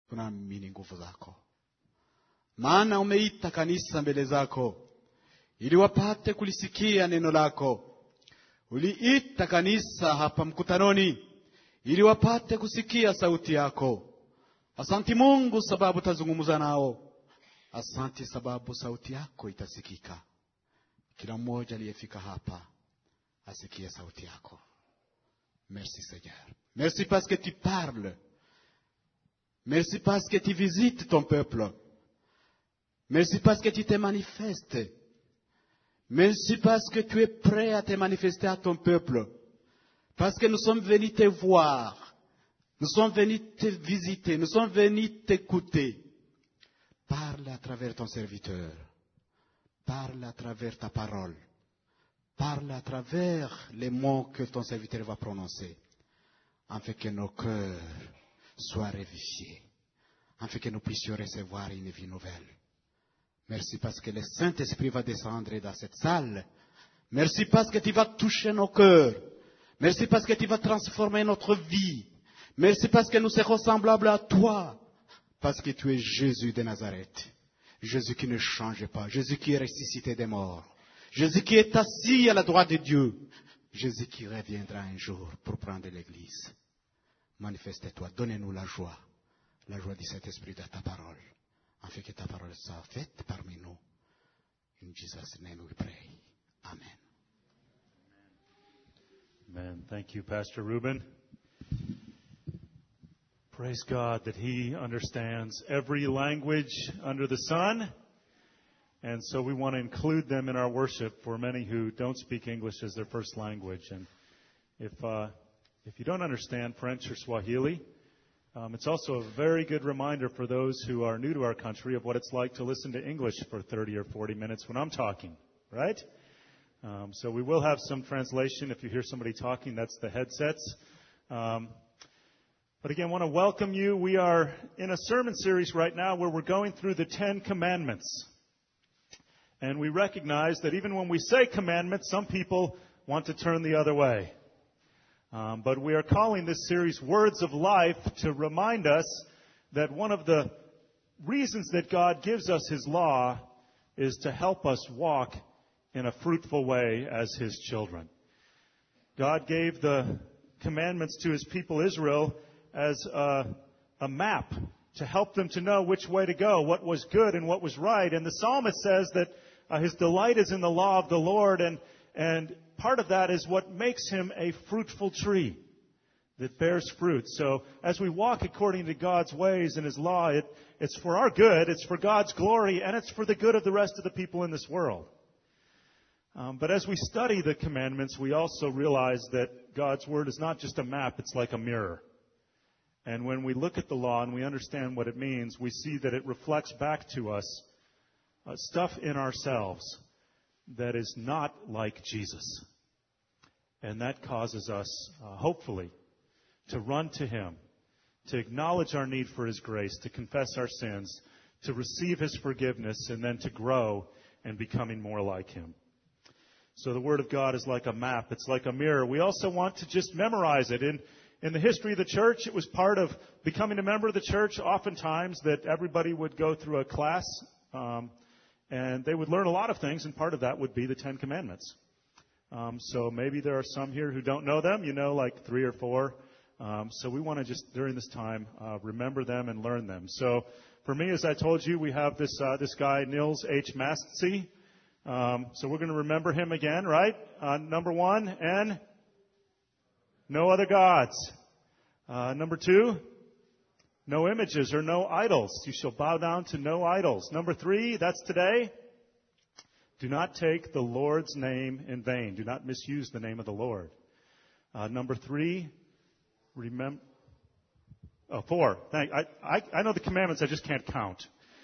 tunaamini nguvu zako. Maana umeita kanisa mbele zako ili wapate kulisikia neno lako. Uliita kanisa hapa mkutanoni ili wapate kusikia sauti yako. Asanti Mungu sababu tazungumza nao. Asanti sababu sauti yako itasikika. Kila mmoja aliyefika hapa asikie sauti yako. Merci Seigneur. Merci parce que tu parles. Merci parce que tu visites ton peuple. Merci parce que tu te manifestes. Merci parce que tu es prêt à te manifester à ton peuple. Parce que nous sommes venus te voir. Nous sommes venus te visiter. Nous sommes venus t'écouter. Parle à travers ton serviteur. Parle à travers ta parole. Parle à travers les mots que ton serviteur va prononcer. Afin que nos cœurs soient révivifiés. Afin que nous puissions recevoir une vie nouvelle. Merci parce que le Saint-Esprit va descendre dans cette salle. Merci parce que tu vas toucher nos cœurs. Merci parce que tu vas transformer notre vie. Merci parce que nous serons semblables à toi. Parce que tu es Jésus de Nazareth. Jésus qui ne change pas. Jésus qui est ressuscité des morts. Jésus qui est assis à la droite de Dieu. Jésus qui reviendra un jour pour prendre l'Église. Manifeste-toi. Donnez-nous la joie du Saint-Esprit de ta parole. Afin que ta parole soit faite parmi nous. In Jesus' name we pray. Amen. Amen. Thank you, Pastor Ruben. Praise God that He understands every language under the sun. And so we want to include them in our worship for many who don't speak English as their first language. And if you don't understand French or Swahili, it's also a very good reminder for those who are new to our country of what it's like to listen to English for 30 or 40 minutes when I'm talking, right? So we will have some translation. If you hear somebody talking, that's the headsets. But again, I want to welcome you. We are in a sermon series right now where we're going through the 10 Commandments. And we recognize that even when we say commandments, some people want to turn the other way. But we are calling this series Words of Life to remind us that one of the reasons that God gives us His law is to help us walk in a fruitful way as His children. God gave the commandments to His people Israel as a map to help them to know which way to go, what was good and what was right. And the psalmist says that his delight is in the law of the Lord, and part of that is what makes him a fruitful tree that bears fruit. So as we walk according to God's ways and His law, it's for our good, it's for God's glory, and it's for the good of the rest of the people in this world. But as we study the commandments, we also realize that God's Word is not just a map, it's like a mirror. And when we look at the law and we understand what it means, we see that it reflects back to us stuff in ourselves that is not like Jesus. And that causes us, hopefully, to run to Him, to acknowledge our need for His grace, to confess our sins, to receive His forgiveness, and then to grow in becoming more like Him. So the Word of God is like a map. It's like a mirror. We also want to just memorize it. In the history of the church, it was part of becoming a member of the church, oftentimes, that everybody would go through a class, and they would learn a lot of things, and part of that would be the 10 Commandments. So maybe there are some here who don't know them, like 3 or 4. So we want to just, during this time, remember them and learn them. So for me, as I told you, we have this guy, Nils H. Mastsy. So we're going to remember him again, right? Number 1, and no other gods. Number 2, no images or no idols. You shall bow down to no idols. Number 3, that's today. Do not take the Lord's name in vain. Do not misuse the name of the Lord. Number 3, remember. 4. I know the commandments. I just can't count.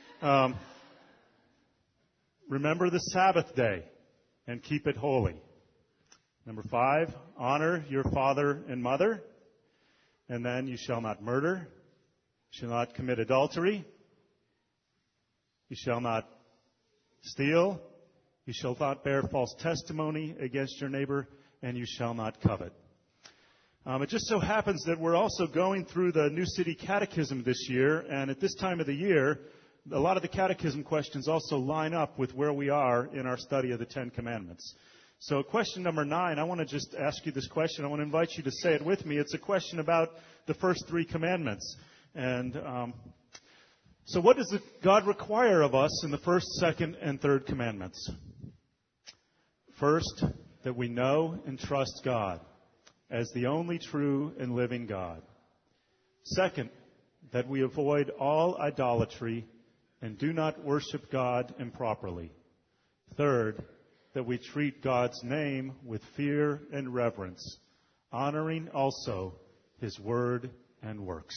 Remember the Sabbath day and keep it holy. Number 5, honor your father and mother. And then you shall not murder. You shall not commit adultery. You shall not steal. You shall not bear false testimony against your neighbor. And you shall not covet. It just so happens that we're also going through the New City Catechism this year, and at this time of the year, a lot of the catechism questions also line up with where we are in our study of the Ten Commandments. So question number 9, I want to just ask you this question. I want to invite you to say it with me. It's a question about the first 3 commandments. And so what does God require of us in the first, second, and third commandments? First, that we know and trust God as the only true and living God. Second, that we avoid all idolatry and do not worship God improperly. Third, that we treat God's name with fear and reverence, honoring also His word and works.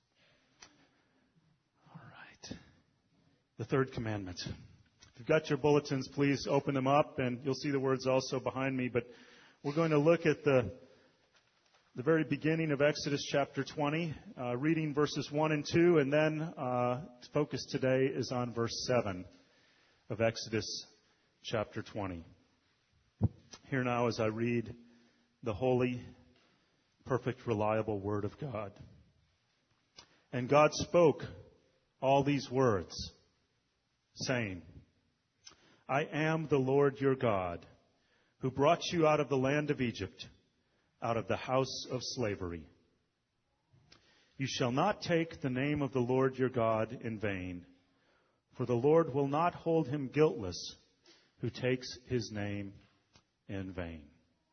All right. The third commandment. If you've got your bulletins, please open them up, and you'll see the words also behind me. But we're going to look at the very beginning of Exodus chapter 20, reading verses 1 and 2, and then focus today is on verse 7 of Exodus chapter 20. Hear now as I read the holy, perfect, reliable word of God. And God spoke all these words, saying, I am the Lord your God, who brought you out of the land of Egypt, out of the house of slavery. You shall not take the name of the Lord your God in vain, for the Lord will not hold him guiltless who takes his name in vain.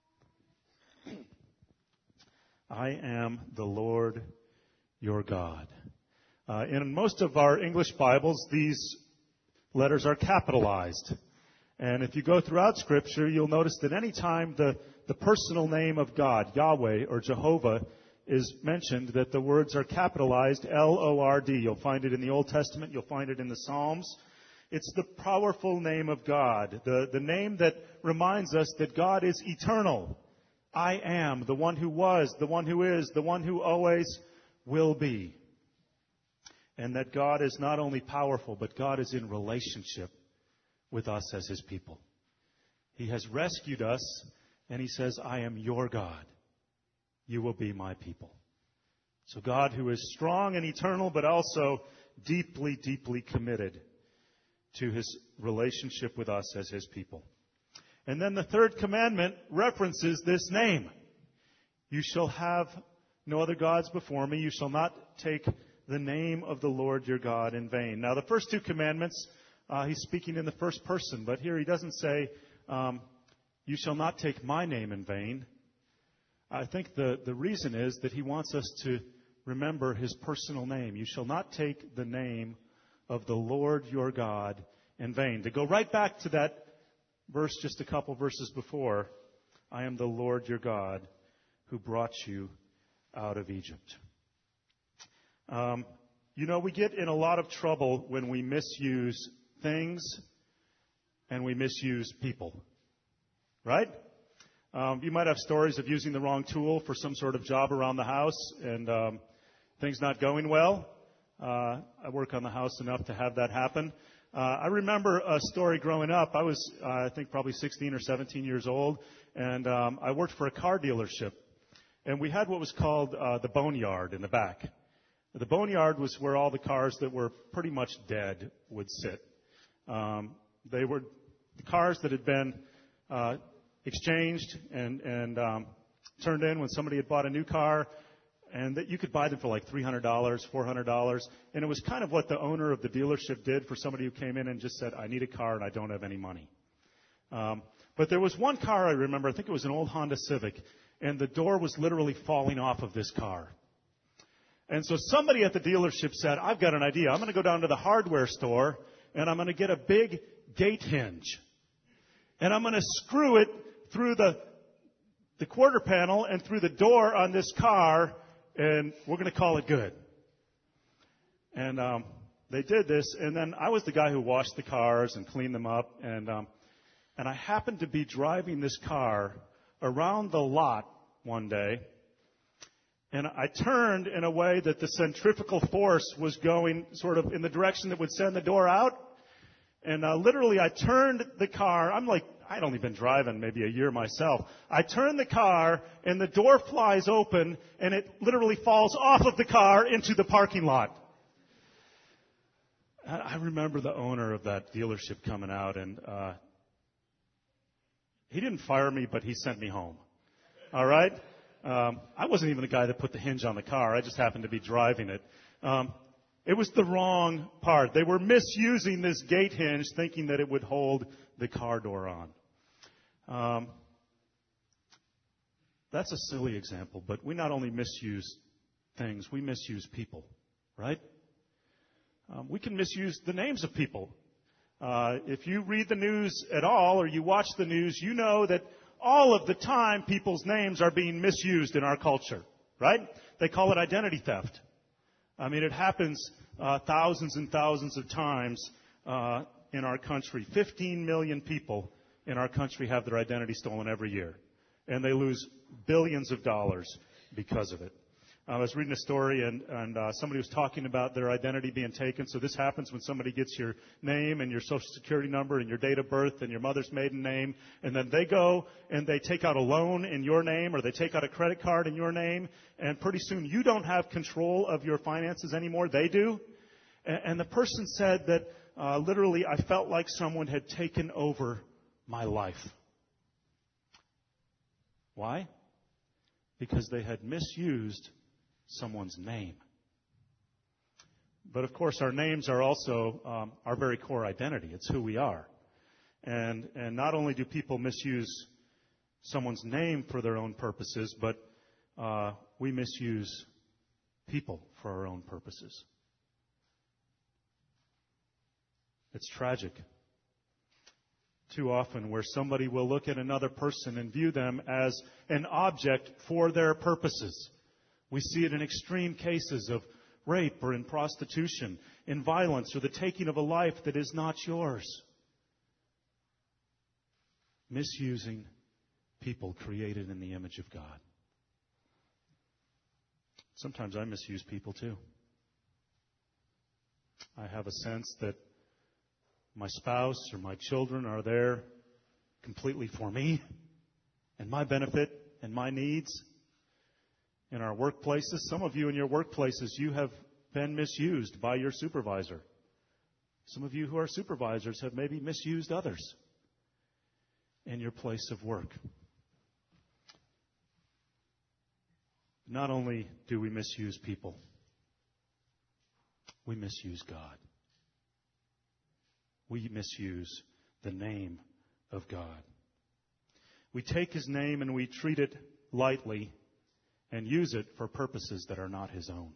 I am the Lord your God. In most of our English Bibles, these letters are capitalized. And if you go throughout Scripture, you'll notice that any time the personal name of God, Yahweh or Jehovah, is mentioned, that the words are capitalized, L-O-R-D. You'll find it in the Old Testament. You'll find it in the Psalms. It's the powerful name of God, the name that reminds us that God is eternal. I am the one who was, the one who is, the one who always will be. And that God is not only powerful, but God is in relationship with us as His people. He has rescued us, and He says, I am your God. You will be my people. So God, who is strong and eternal, but also deeply, deeply committed to His relationship with us as His people. And then the third commandment references this name. You shall have no other gods before me. You shall not take the name of the Lord your God in vain. Now, the first 2 commandments, He's speaking in the first person, but here He doesn't say, you shall not take my name in vain. I think the reason is that He wants us to remember His personal name. You shall not take the name of the Lord your God in vain. To go right back to that verse just a couple verses before, I am the Lord your God who brought you out of Egypt. We get in a lot of trouble when we misuse things and we misuse people. Right? You might have stories of using the wrong tool for some sort of job around the house and things not going well. I work on the house enough to have that happen. I remember a story growing up. I was, I think, probably 16 or 17 years old, and I worked for a car dealership. And we had what was called the boneyard in the back. The boneyard was where all the cars that were pretty much dead would sit. They were the cars that had been exchanged and turned in when somebody had bought a new car, and that you could buy them for like $300, $400. And it was kind of what the owner of the dealership did for somebody who came in and just said, I need a car and I don't have any money. But there was one car I remember, I think it was an old Honda Civic, and the door was literally falling off of this car. And so somebody at the dealership said, I've got an idea. I'm going to go down to the hardware store and I'm going to get a big gate hinge. And I'm going to screw it through the quarter panel and through the door on this car, and we're going to call it good. And they did this, and then I was the guy who washed the cars and cleaned them up, and I happened to be driving this car around the lot one day, and I turned in a way that the centrifugal force was going sort of in the direction that would send the door out. And literally I turned the car. I'm like, I'd only been driving maybe a year myself. I turn the car, and the door flies open, and it literally falls off of the car into the parking lot. I remember the owner of that dealership coming out, and he didn't fire me, but he sent me home. All right? I wasn't even the guy that put the hinge on the car. I just happened to be driving it. It was the wrong part. They were misusing this gate hinge, thinking that it would hold the car door on. That's a silly example, but we not only misuse things, we misuse people, right? We can misuse the names of people. If you read the news at all or you watch the news, you know that all of the time people's names are being misused in our culture, right? They call it identity theft. I mean, it happens thousands and thousands of times in our country. 15 million people in our country have their identity stolen every year, and they lose billions of dollars because of it. I was reading a story, and somebody was talking about their identity being taken. So this happens when somebody gets your name and your social security number and your date of birth and your mother's maiden name, and then they go and they take out a loan in your name, or they take out a credit card in your name, and pretty soon you don't have control of your finances anymore. They do. And the person said that literally, I felt like someone had taken over my life. Why? Because they had misused someone's name. But of course, our names are also our very core identity. It's who we are. And not only do people misuse someone's name for their own purposes, but we misuse people for our own purposes. It's tragic. Too often, where somebody will look at another person and view them as an object for their purposes. We see it in extreme cases of rape or in prostitution, in violence, or the taking of a life that is not yours. Misusing people created in the image of God. Sometimes I misuse people too. I have a sense that my spouse or my children are there completely for me and my benefit and my needs. In our workplaces, some of you in your workplaces, you have been misused by your supervisor. Some of you who are supervisors have maybe misused others in your place of work. Not only do we misuse people, we misuse God. We misuse the name of God. We take His name and we treat it lightly and use it for purposes that are not His own.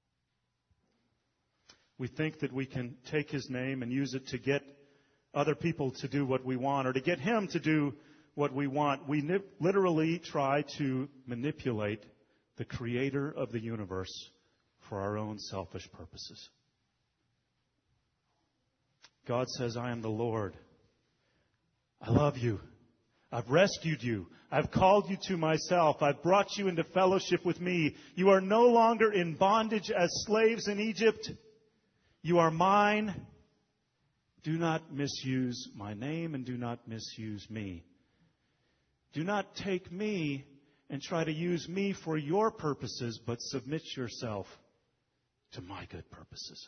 We think that we can take His name and use it to get other people to do what we want, or to get Him to do what we want. We literally try to manipulate the Creator of the universe for our own selfish purposes. God says, I am the Lord. I love you. I've rescued you. I've called you to myself. I've brought you into fellowship with me. You are no longer in bondage as slaves in Egypt. You are mine. Do not misuse my name and do not misuse me. Do not take me and try to use me for your purposes, but submit yourself to my good purposes.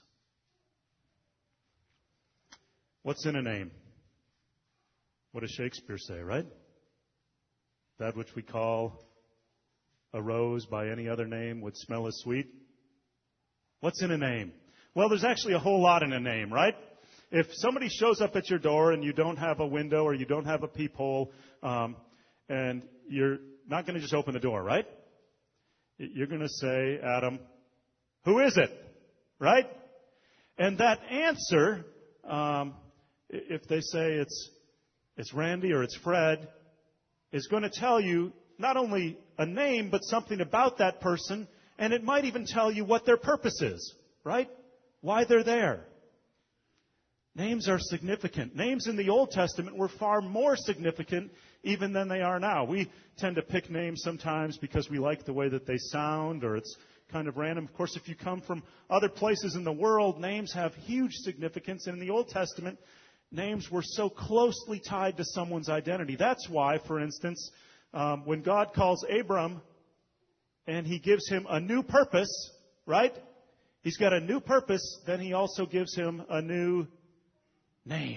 What's in a name? What does Shakespeare say, right? That which we call a rose by any other name would smell as sweet. What's in a name? Well, there's actually a whole lot in a name, right? If somebody shows up at your door and you don't have a window or you don't have a peephole, and you're not going to just open the door, right? You're going to say, Adam, who is it? Right? And that answer, if they say it's Randy or it's Fred, is going to tell you not only a name, but something about that person, and it might even tell you what their purpose is, right? Why they're there. Names are significant. Names in the Old Testament were far more significant even than they are now. We tend to pick names sometimes because we like the way that they sound, or it's kind of random. Of course, if you come from other places in the world, names have huge significance. And in the Old Testament, names were so closely tied to someone's identity. That's why, for instance, when God calls Abram and he gives him a new purpose, right? He's got a new purpose, then he also gives him a new name.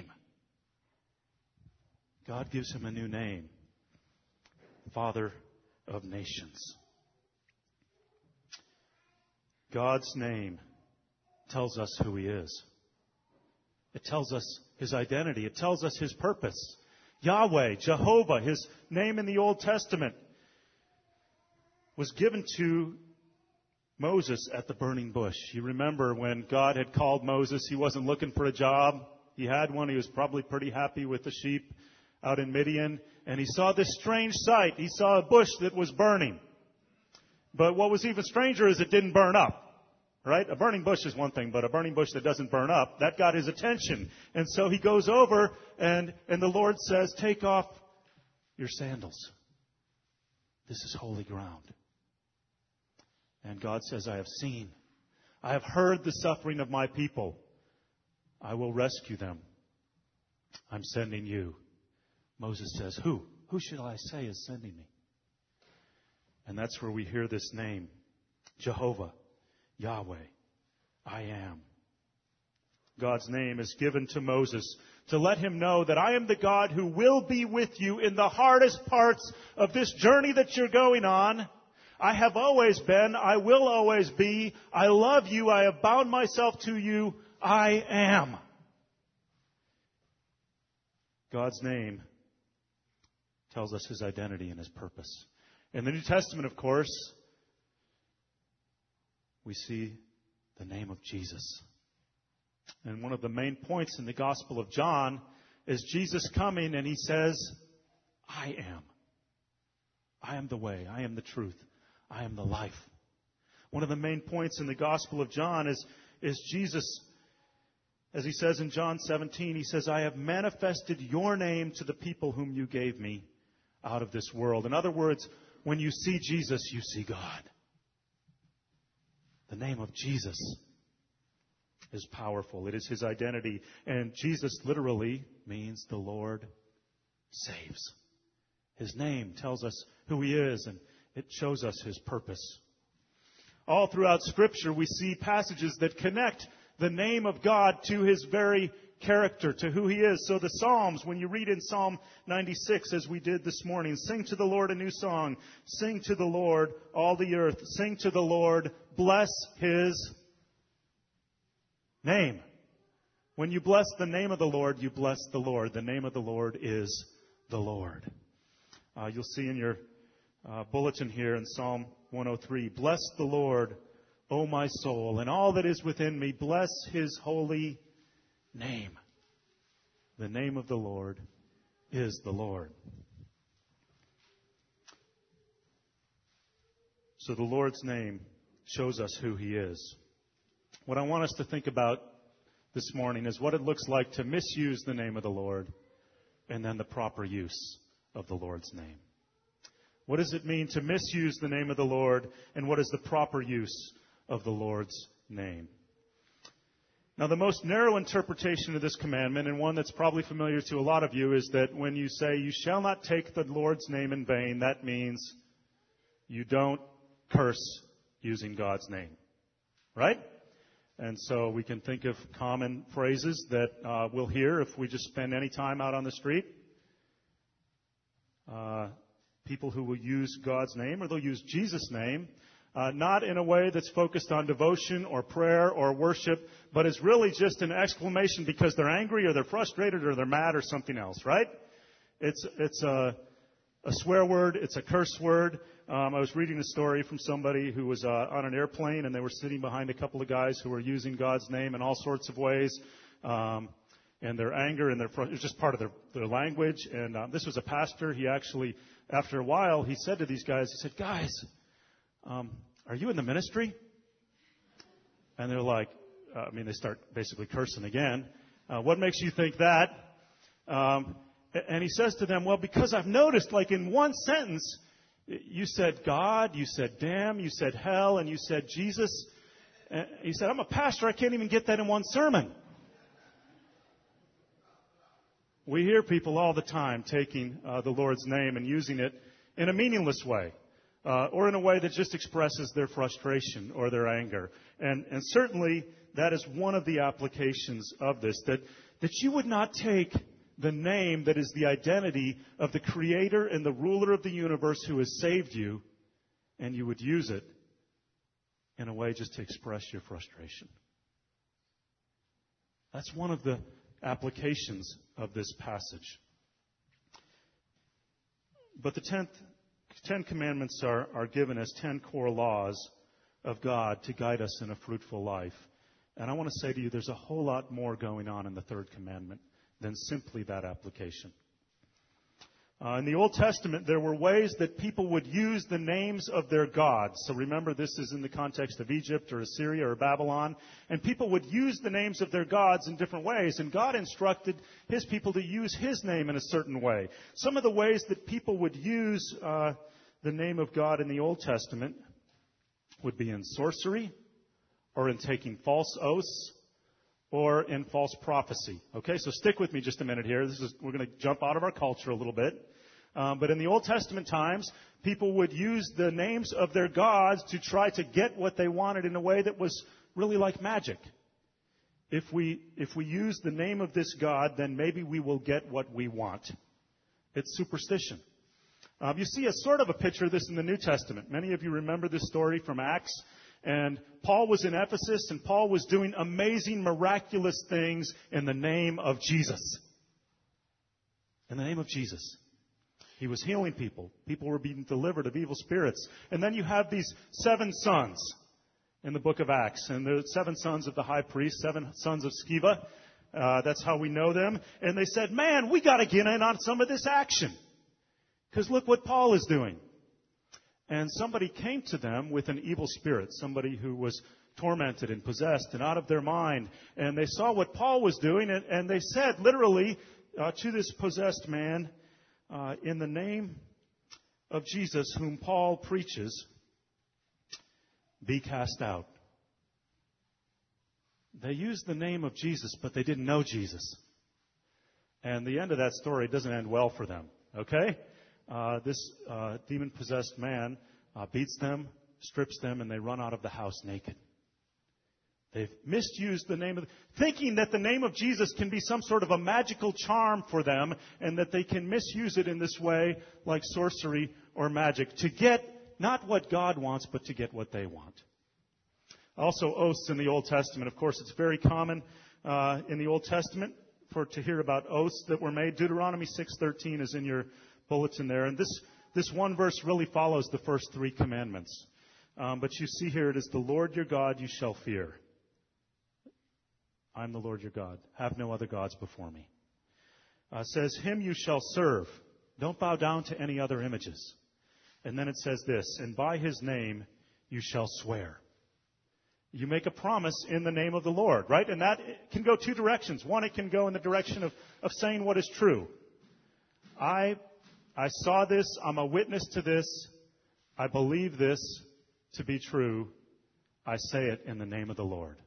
God gives him a new name. Father of nations. God's name tells us who he is. It tells us his identity. It tells us his purpose. Yahweh, Jehovah, his name in the Old Testament, was given to Moses at the burning bush. You remember when God had called Moses, he wasn't looking for a job. He had one. He was probably pretty happy with the sheep out in Midian. And he saw this strange sight. He saw a bush that was burning. But what was even stranger is it didn't burn up. Right? A burning bush is one thing, but a burning bush that doesn't burn up, that got his attention. And so he goes over and the Lord says, take off your sandals. This is holy ground. And God says, I have heard the suffering of my people. I will rescue them. I'm sending you. Moses says, who? Who should I say is sending me? And that's where we hear this name, Jehovah, Yahweh, I am. God's name is given to Moses to let him know that I am the God who will be with you in the hardest parts of this journey that you're going on. I have always been. I will always be. I love you. I have bound myself to you. I am. God's name tells us his identity and his purpose. In the New Testament, of course, we see the name of Jesus. And one of the main points in the Gospel of John is Jesus coming and he says, I am. I am the way. I am the truth. I am the life. One of the main points in the Gospel of John is Jesus, as he says in John 17, he says, I have manifested your name to the people whom you gave me out of this world. In other words, when you see Jesus, you see God. The name of Jesus is powerful. It is his identity. And Jesus literally means the Lord saves. His name tells us who he is, and it shows us his purpose. All throughout Scripture, we see passages that connect the name of God to his very character, to who he is. So the Psalms, when you read in Psalm 96, as we did this morning, sing to the Lord a new song. Sing to the Lord, all the earth. Sing to the Lord, bless his name. When you bless the name of the Lord, you bless the Lord. The name of the Lord is the Lord. You'll see in your bulletin here in Psalm 103, bless the Lord, O my soul, and all that is within me, bless his holy name. The name of the Lord is the Lord. So the Lord's name shows us who he is. What I want us to think about this morning is what it looks like to misuse the name of the Lord and then the proper use of the Lord's name. What does it mean to misuse the name of the Lord, and what is the proper use of the Lord's name? Now, the most narrow interpretation of this commandment, and one that's probably familiar to a lot of you, is that when you say, you shall not take the Lord's name in vain, that means you don't curse using God's name. Right? And so we can think of common phrases that we'll hear if we just spend any time out on the street. People who will use God's name, or they'll use Jesus' name, not in a way that's focused on devotion or prayer or worship, but is really just an exclamation because they're angry or they're frustrated or they're mad or something else, right? It's a swear word. It's a curse word. I was reading a story from somebody who was on an airplane, and they were sitting behind a couple of guys who were using God's name in all sorts of ways. And their anger and it was just part of their language. And this was a pastor. He actually, after a while, he said to these guys, he said, guys, are you in the ministry? And they're like, they start basically cursing again. What makes you think that? And he says to them, well, because I've noticed, like in one sentence, you said God, you said damn, you said hell, and you said Jesus. And he said, I'm a pastor. I can't even get that in one sermon. We hear people all the time taking the Lord's name and using it in a meaningless way, or in a way that just expresses their frustration or their anger. And certainly that is one of the applications of this, that you would not take the name that is the identity of the Creator and the ruler of the universe who has saved you, and you would use it in a way just to express your frustration. That's one of the applications of this passage. But the 10 commandments are given as 10 core laws of God to guide us in a fruitful life. And I want to say to you, there's a whole lot more going on in the third commandment than simply that application. In the Old Testament, there were ways that people would use the names of their gods. So remember, this is in the context of Egypt or Assyria or Babylon. And people would use the names of their gods in different ways. And God instructed His people to use His name in a certain way. Some of the ways that people would use the name of God in the Old Testament would be in sorcery, or in taking false oaths, or in false prophecy. Okay, so stick with me just a minute here. We're going to jump out of our culture a little bit. But in the Old Testament times, people would use the names of their gods to try to get what they wanted in a way that was really like magic. If we use the name of this God, then maybe we will get what we want. It's superstition. You see a sort of a picture of this in the New Testament. Many of you remember this story from Acts. And Paul was in Ephesus, and Paul was doing amazing, miraculous things in the name of Jesus. In the name of Jesus. He was healing people. People were being delivered of evil spirits. And then you have these 7 sons in the book of Acts. And the 7 sons of the high priest, 7 sons of Sceva. That's how we know them. And they said, man, we got to get in on some of this action. Because look what Paul is doing. And somebody came to them with an evil spirit, somebody who was tormented and possessed and out of their mind. And they saw what Paul was doing, and they said literally to this possessed man, in the name of Jesus, whom Paul preaches, be cast out. They used the name of Jesus, but they didn't know Jesus. And the end of that story doesn't end well for them, okay? This demon-possessed man beats them, strips them, and they run out of the house naked. They've misused the name of, thinking that the name of Jesus can be some sort of a magical charm for them, and that they can misuse it in this way, like sorcery or magic, to get not what God wants, but to get what they want. Also, oaths in the Old Testament. Of course, it's very common in the Old Testament to hear about oaths that were made. Deuteronomy 6:13 is in your bulletin there. And this one verse really follows the first 3 commandments. But you see here, it is the Lord your God you shall fear. I'm the Lord your God. Have no other gods before me. Says, him you shall serve. Don't bow down to any other images. And then it says this, and by his name you shall swear. You make a promise in the name of the Lord, right? And that can go 2 directions. One, it can go in the direction of saying what is true. I saw this. I'm a witness to this. I believe this to be true. I say it in the name of the Lord.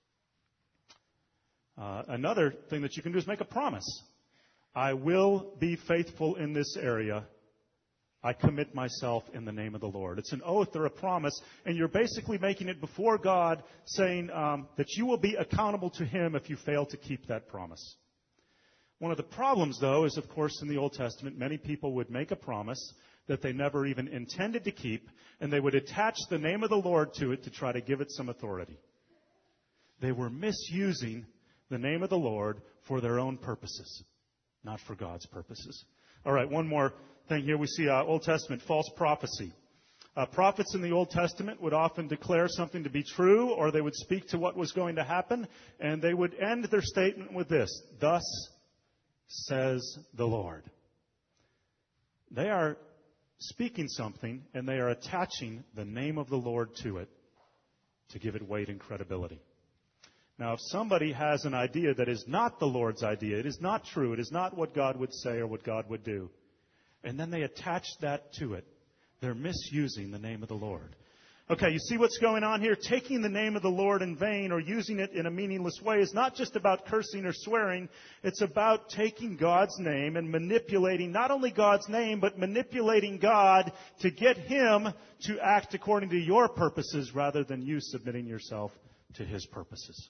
Another thing that you can do is make a promise. I will be faithful in this area. I commit myself in the name of the Lord. It's an oath or a promise, and you're basically making it before God, saying that you will be accountable to Him if you fail to keep that promise. One of the problems, though, is, of course, in the Old Testament, many people would make a promise that they never even intended to keep, and they would attach the name of the Lord to it to try to give it some authority. They were misusing the name of the Lord for their own purposes, not for God's purposes. All right, one more thing here. We see Old Testament false prophecy. Prophets in the Old Testament would often declare something to be true, or they would speak to what was going to happen, and they would end their statement with this: thus says the Lord. They are speaking something, and they are attaching the name of the Lord to it to give it weight and credibility. Now, if somebody has an idea that is not the Lord's idea, it is not true, it is not what God would say or what God would do, and then they attach that to it, they're misusing the name of the Lord. Okay, you see what's going on here? Taking the name of the Lord in vain or using it in a meaningless way is not just about cursing or swearing. It's about taking God's name and manipulating not only God's name, but manipulating God to get Him to act according to your purposes rather than you submitting yourself to His purposes.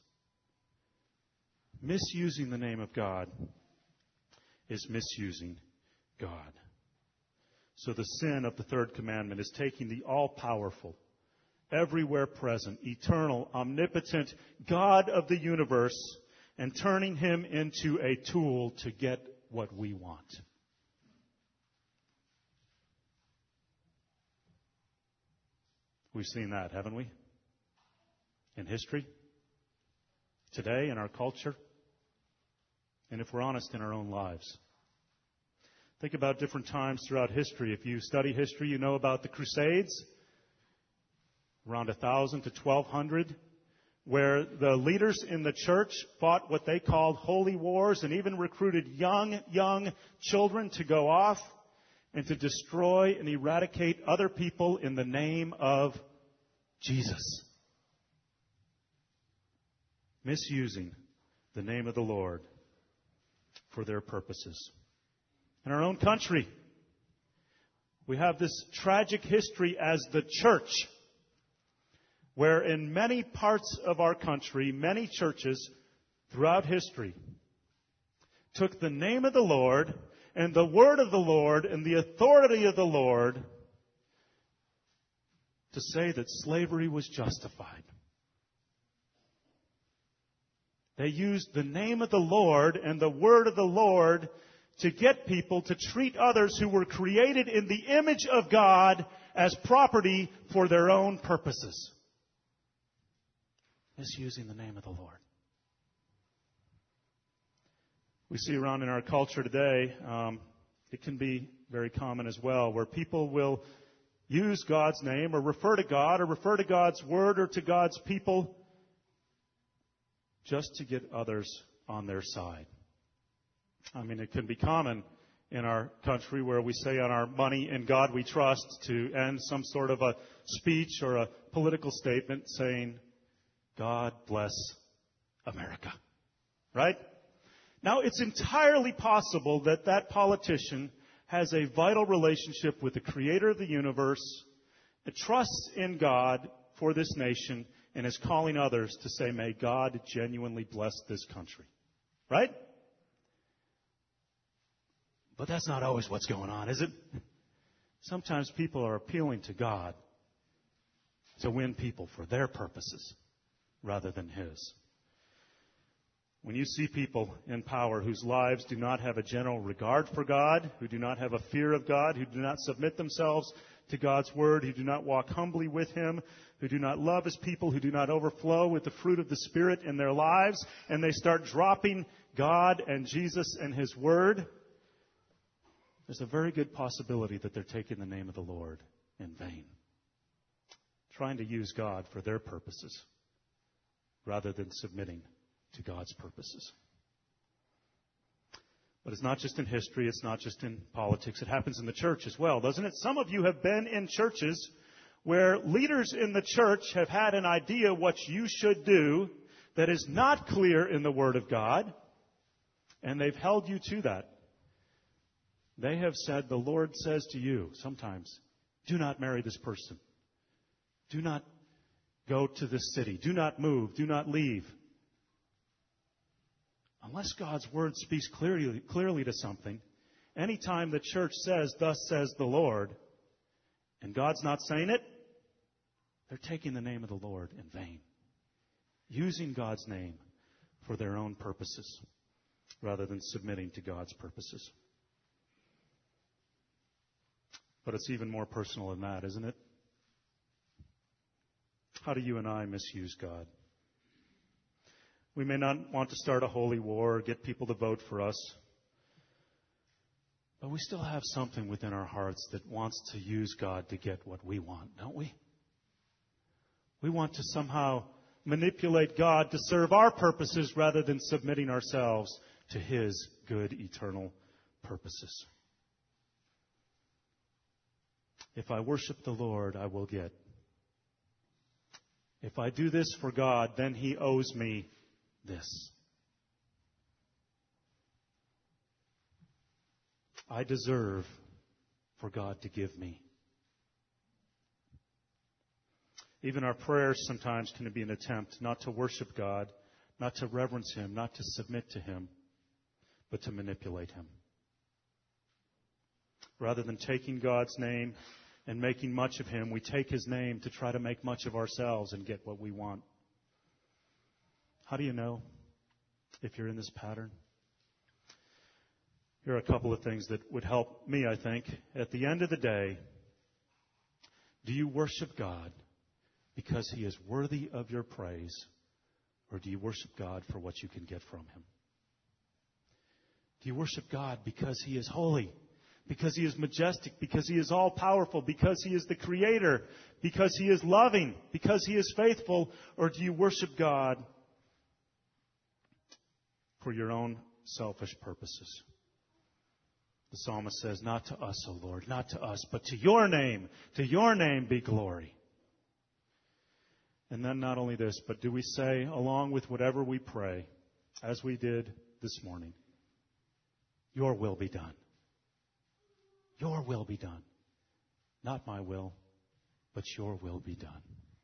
Misusing the name of God is misusing God. So the sin of the third commandment is taking the all-powerful, everywhere present, eternal, omnipotent God of the universe and turning Him into a tool to get what we want. We've seen that, haven't we? In history, today, in our culture, and if we're honest, in our own lives. Think about different times throughout history. If you study history, you know about the Crusades, around 1,000 to 1,200, where the leaders in the church fought what they called holy wars and even recruited young children to go off and to destroy and eradicate other people in the name of Jesus. Misusing the name of the Lord for their purposes. In our own country, we have this tragic history as the church, where in many parts of our country, many churches throughout history took the name of the Lord and the word of the Lord and the authority of the Lord to say that slavery was justified. They used the name of the Lord and the word of the Lord to get people to treat others who were created in the image of God as property for their own purposes. Misusing the name of the Lord. We see around in our culture today, it can be very common as well, where people will use God's name or refer to God or refer to God's word or to God's people just to get others on their side. I mean, it can be common in our country where we say on our money in God we trust to end some sort of a speech or a political statement saying, God bless America. Right? Now, it's entirely possible that that politician has a vital relationship with the Creator of the universe, trusts in God for this nation, and is calling others to say, may God genuinely bless this country. Right? But that's not always what's going on, is it? Sometimes people are appealing to God to win people for their purposes rather than His. When you see people in power whose lives do not have a general regard for God, who do not have a fear of God, who do not submit themselves to God's word, who do not walk humbly with Him, who do not love His people, who do not overflow with the fruit of the Spirit in their lives, and they start dropping God and Jesus and His word, there's a very good possibility that they're taking the name of the Lord in vain, trying to use God for their purposes rather than submitting to God's purposes. But it's not just in history, it's not just in politics, it happens in the church as well, doesn't it? Some of you have been in churches where leaders in the church have had an idea what you should do that is not clear in the Word of God, and they've held you to that. They have said, the Lord says to you sometimes, do not marry this person. Do not go to this city. Do not move. Do not leave. Unless God's word speaks clearly to something, anytime the church says, thus says the Lord, and God's not saying it, they're taking the name of the Lord in vain, using God's name for their own purposes rather than submitting to God's purposes. But it's even more personal than that, isn't it? How do you and I misuse God? We may not want to start a holy war or get people to vote for us, but we still have something within our hearts that wants to use God to get what we want, don't we? We want to somehow manipulate God to serve our purposes rather than submitting ourselves to His good eternal purposes. If I worship the Lord, I will get If I do this for God, then He owes me this. I deserve for God to give me. Even our prayers sometimes can be an attempt not to worship God, not to reverence Him, not to submit to Him, but to manipulate Him. Rather than taking God's name and making much of Him, we take His name to try to make much of ourselves and get what we want. How do you know if you're in this pattern? Here are a couple of things that would help me, I think. At the end of the day, do you worship God because He is worthy of your praise, or do you worship God for what you can get from Him? Do you worship God because He is holy, because He is majestic, because He is all-powerful, because He is the Creator, because He is loving, because He is faithful, or do you worship God for your own selfish purposes? The psalmist says, not to us, O Lord, not to us, but to your name be glory. And then not only this, but do we say, along with whatever we pray, as we did this morning, your will be done. Your will be done. Not my will, but your will be done.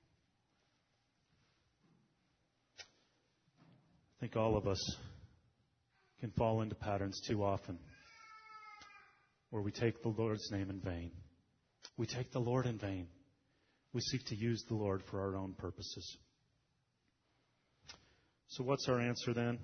I think all of us can fall into patterns too often where we take the Lord's name in vain. We take the Lord in vain. We seek to use the Lord for our own purposes. So what's our answer then?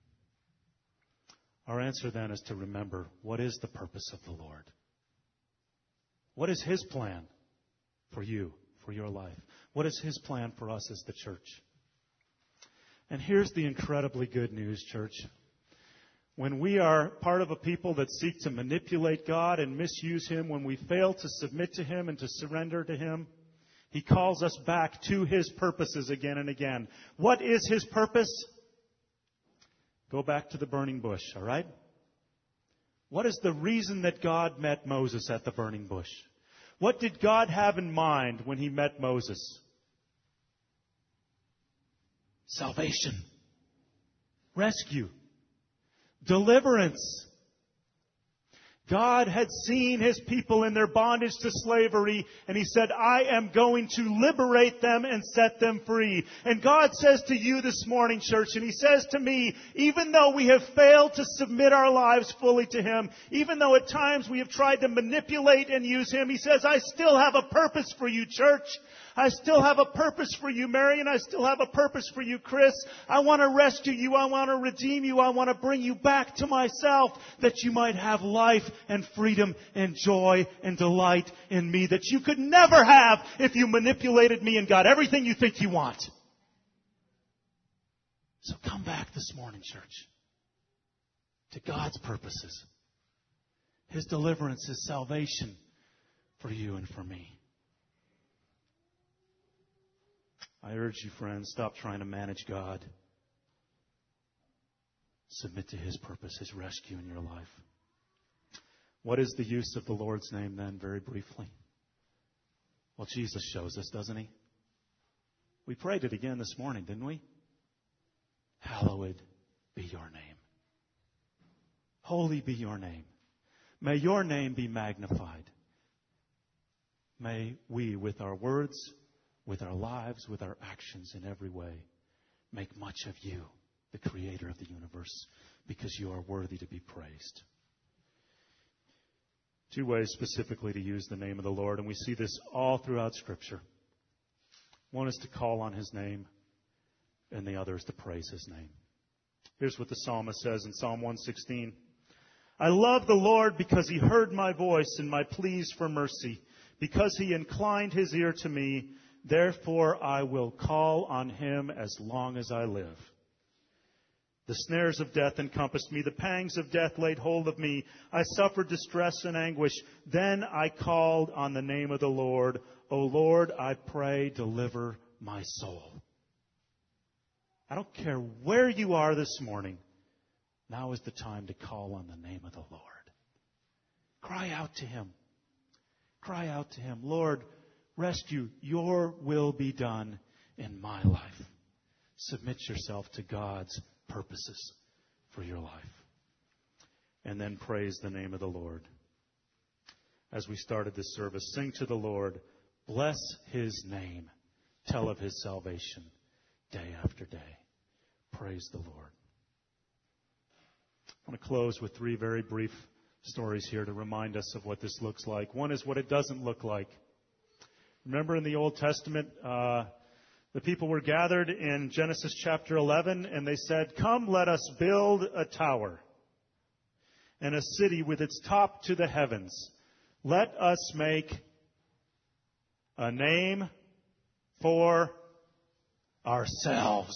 Our answer then is to remember, what is the purpose of the Lord? What is His plan for you, for your life? What is His plan for us as the church? And here's the incredibly good news, church. When we are part of a people that seek to manipulate God and misuse Him, when we fail to submit to Him and to surrender to Him, He calls us back to His purposes again and again. What is His purpose? Go back to the burning bush, all right? What is the reason that God met Moses at the burning bush? What did God have in mind when He met Moses? Salvation. Rescue. Deliverance. God had seen His people in their bondage to slavery, and He said, I am going to liberate them and set them free. And God says to you this morning, church, and He says to me, even though we have failed to submit our lives fully to Him, even though at times we have tried to manipulate and use Him, He says, I still have a purpose for you, church. I still have a purpose for you, Mary, and I still have a purpose for you, Chris. I want to rescue you. I want to redeem you. I want to bring you back to myself that you might have life and freedom and joy and delight in me that you could never have if you manipulated me and got everything you think you want. So come back this morning, church, to God's purposes. His deliverance, His salvation for you and for me. I urge you, friends, stop trying to manage God. Submit to His purpose, His rescue in your life. What is the use of the Lord's name then, very briefly? Well, Jesus shows us, doesn't He? We prayed it again this morning, didn't we? Hallowed be your name. Holy be your name. May your name be magnified. May we, with our words, with our lives, with our actions in every way, make much of you, the Creator of the universe, because you are worthy to be praised. Two ways specifically to use the name of the Lord, and we see this all throughout Scripture. One is to call on His name, and the other is to praise His name. Here's what the psalmist says in Psalm 116. I love the Lord because He heard my voice and my pleas for mercy, because He inclined His ear to me. Therefore I will call on Him as long as I live. The snares of death encompassed me. The pangs of death laid hold of me. I suffered distress and anguish. Then I called on the name of the Lord. O Lord, I pray, deliver my soul. I don't care where you are this morning. Now is the time to call on the name of the Lord. Cry out to Him. Cry out to Him. Lord, rescue, your will be done in my life. Submit yourself to God's purposes for your life. And then praise the name of the Lord. As we started this service, sing to the Lord, bless His name, tell of His salvation day after day. Praise the Lord. I want to close with 3 very brief stories here to remind us of what this looks like. One is what it doesn't look like. Remember in the Old Testament, the people were gathered in Genesis chapter 11, and they said, "Come, let us build a tower and a city with its top to the heavens. Let us make a name for ourselves."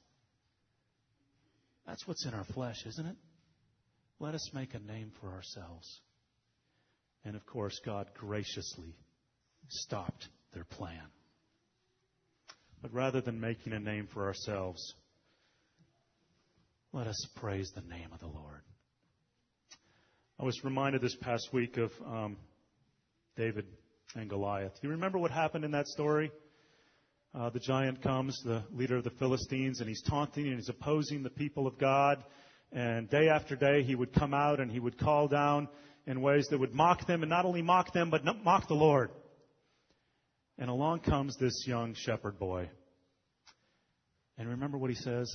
That's what's in our flesh, isn't it? Let us make a name for ourselves. And of course, God graciously stopped their plan. But rather than making a name for ourselves, let us praise the name of the Lord. I was reminded this past week of David and Goliath. Do you remember what happened in that story? The giant comes, the leader of the Philistines, and he's taunting and he's opposing the people of God. And day after day, he would come out and he would call down in ways that would mock them, and not only mock them, but mock the Lord. And along comes this young shepherd boy. And remember what he says?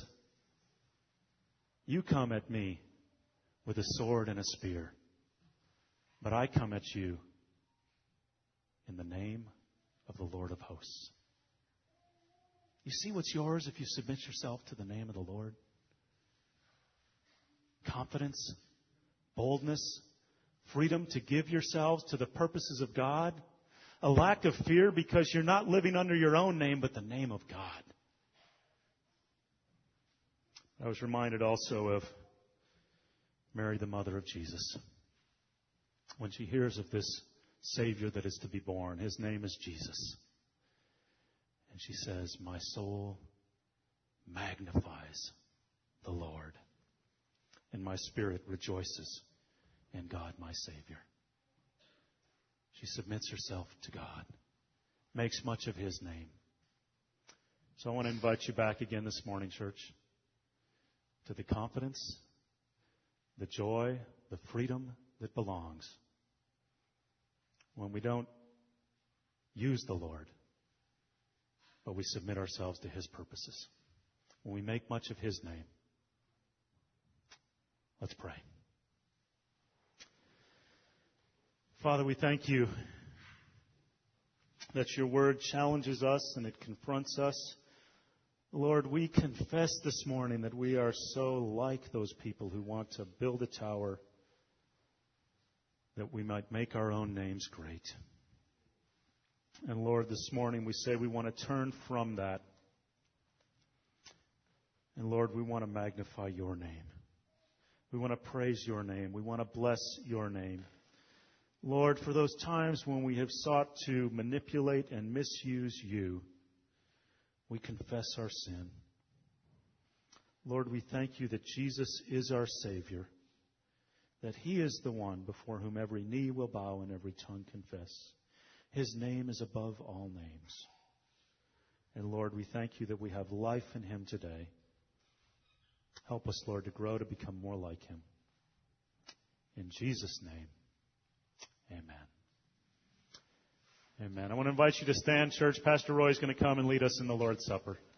"You come at me with a sword and a spear, but I come at you in the name of the Lord of hosts." You see what's yours if you submit yourself to the name of the Lord? Confidence, boldness, freedom to give yourselves to the purposes of God, a lack of fear because you're not living under your own name, but the name of God. I was reminded also of Mary, the mother of Jesus. When she hears of this Savior that is to be born, His name is Jesus. And she says, "My soul magnifies the Lord, and my spirit rejoices in God, my Savior." She submits herself to God, makes much of His name. So I want to invite you back again this morning, church, to the confidence, the joy, the freedom that belongs when we don't use the Lord, but we submit ourselves to His purposes. When we make much of His name. Let's pray. Father, we thank you that your word challenges us and it confronts us. Lord, we confess this morning that we are so like those people who want to build a tower that we might make our own names great. And Lord, this morning we say we want to turn from that. And Lord, we want to magnify your name. We want to praise your name. We want to bless your name. Lord, for those times when we have sought to manipulate and misuse you, we confess our sin. Lord, we thank you that Jesus is our Savior, that He is the one before whom every knee will bow and every tongue confess. His name is above all names. And Lord, we thank you that we have life in Him today. Help us, Lord, to grow to become more like Him. In Jesus' name, amen. Amen. I want to invite you to stand, church. Pastor Roy is going to come and lead us in the Lord's Supper.